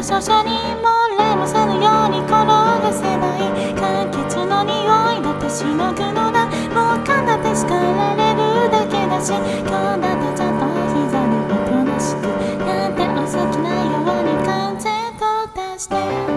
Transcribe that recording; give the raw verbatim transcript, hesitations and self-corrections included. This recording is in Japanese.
徐々に漏れもせぬように転がせばいい。柑橘の匂いだってしのぐのだ。もうかんだって叱られるだけだし、今日だってちゃんと膝でおとなしく。なんて遅くないように完全と出して